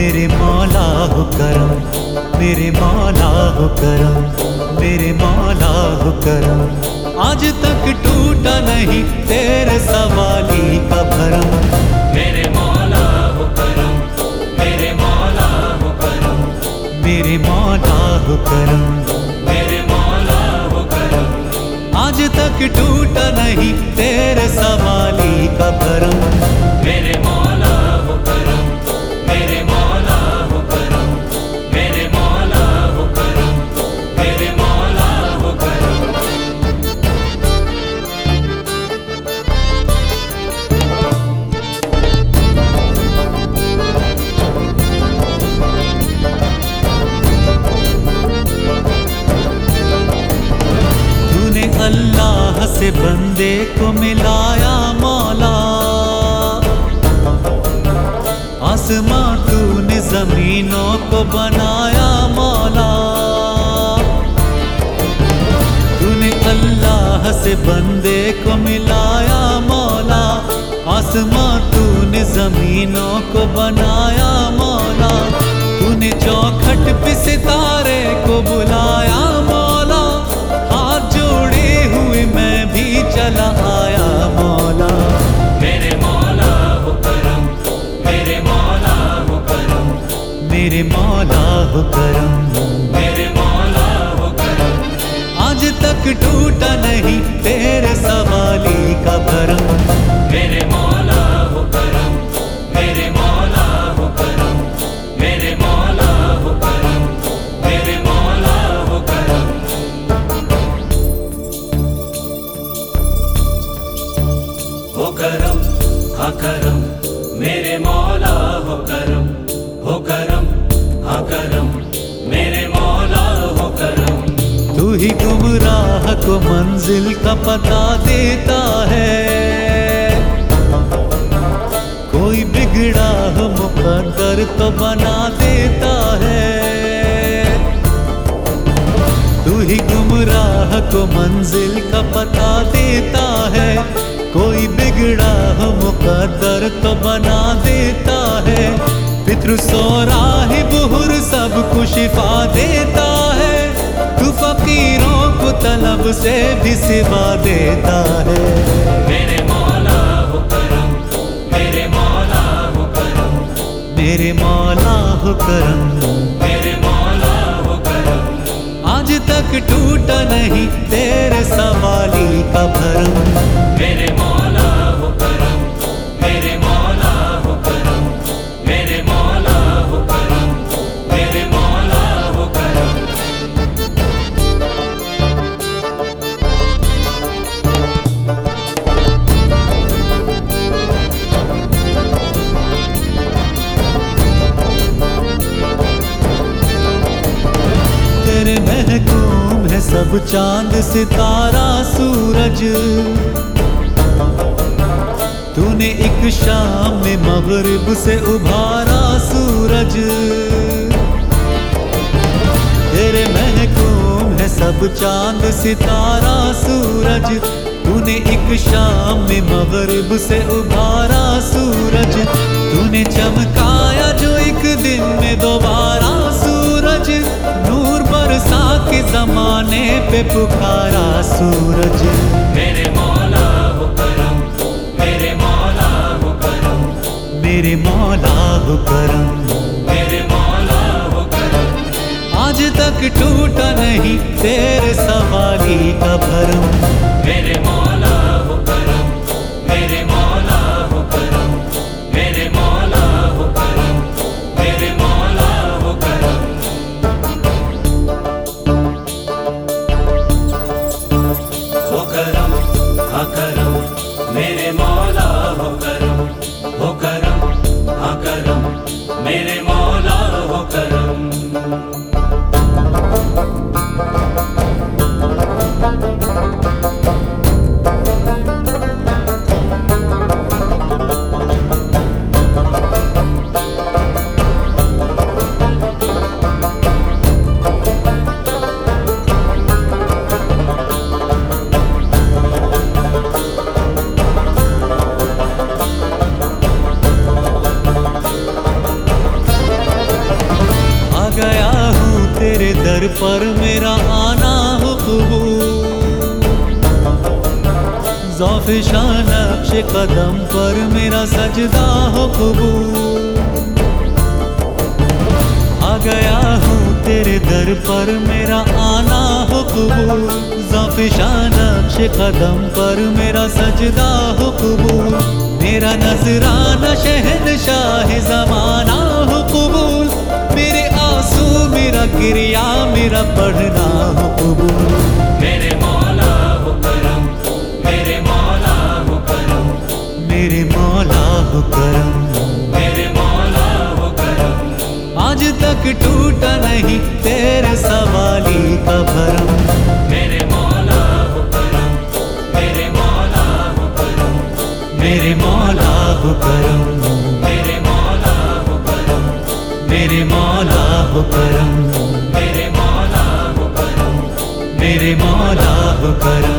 मेरे मौला हो करम, मेरे मौला हो करम, मेरे मौला हो करम। आज तक टूटा नहीं तेरे सवाली का भरम। मेरे मौला हो करम, मेरे मौला हो करम, मेरे मौला हो करम, मेरे मौला हो करम। आज तक टूटा नहीं तेरे सवाली का भरम। मेरे मौला हो करम, मेरे मौला हो करम, मेरे मौला हो करम, मेरे मौला हो करम। तूने अल्लाह से बंदे को मिलाया मौला, आसमां तूने जमीनों को बनाया मौला। तूने अल्लाह से बंदे को मिलाया मौला, आसमां तूने जमीनों को बनाया मौला। तूने चौखट पे सितारे को बुलाया मौला, हाथ जोड़े हुए मैं भी चला आया मौला। मेरे मौला हो करम, मेरे मौला हो करम, मेरे मौला हो करम, मेरे मौला हो करम। आज तक टूटा नहीं तेरे सवाली का भरम। मेरे मौला हो करम, मेरे मौला हो करम, मेरे मौला हो करम, मेरे मौला हो करम। हो करम, हाँ करम, मेरे मौला हो करम, हो करम, हाँ करम, मेरे मौला हो करम। तू ही गुमराह को मंजिल का पता देता है, कोई बिगड़ा हो मुकद्दर तो बना देता है। तू ही गुमराह को मंजिल का पता देता है, कोई बिगड़ा हो मुकद्दर तो बना देता है। पितृ सोराहि बुहुर सबको शिफा देता है, तू फकीरों को तलब से भी सिवा देता है। मेरे मौला हो करम, मेरे मौला हो करम, मेरे मौला हो करम, मेरे मौला हो करम। आज तक टूटा नहीं तेरे सवाली का भरम। मेरे मौला हो करम, मेरे मौला हो करम, मेरे मौला हो करम, मेरे मौला हो करम। तेरे महकूम है सब चांद सितारा सूरज, तूने एक शाम में मगरिब से उभारा सूरज। तेरे महकूम है सब चांद सितारा सूरज, तूने एक शाम में मगरिब से उभारा सूरज। तूने चमकाया जो एक दिन में दोबारा सूरज, नूर बरसा के जमाने पे पुकारा सूरज। मेरे मौला हो करम, मेरे मौला हो करम, मेरे मौला हो करम, मेरे मौला हो करम। आज तक टूटा नहीं तेरे सवाली का भरम। मेरे मौला हो करम, मेरे मौला हो करम, मेरे मौला हो करम, मेरे मौला हो करम। हो करम, हाँ करम, मेरे मौला हो करम, हो करम, हाँ करम, मेरे मौला हो करम। दर पर मेरा आना हो कबूल। ज़ौफ़ शान नक्श कदम पर मेरा सजदा हो कबूल। आ गया हूँ तेरे दर पर मेरा आना हो कबूल। ज़ौफ़ शान नक्श कदम पर मेरा सजदा हो कबूल। मेरा नजराना शहंशाह ज़माना हो कबूल। मेरे आंसू मेरा गिरिया मेरा पढ़ना हो कबूल। मेरे मौला हो करम, मेरे मौला हो करम, मेरे मौला हो करम। मेरे मौला हो करम। आज तक टूटा नहीं तेरे सवाली का भरम। मेरे मौला हो करम, मेरे मौला हो करम, मेरे मौला हो करम। मेरे मौला हो करम, मेरे मौला हो करम। मेरे मौला हो करम, मेरे मौला हो करम।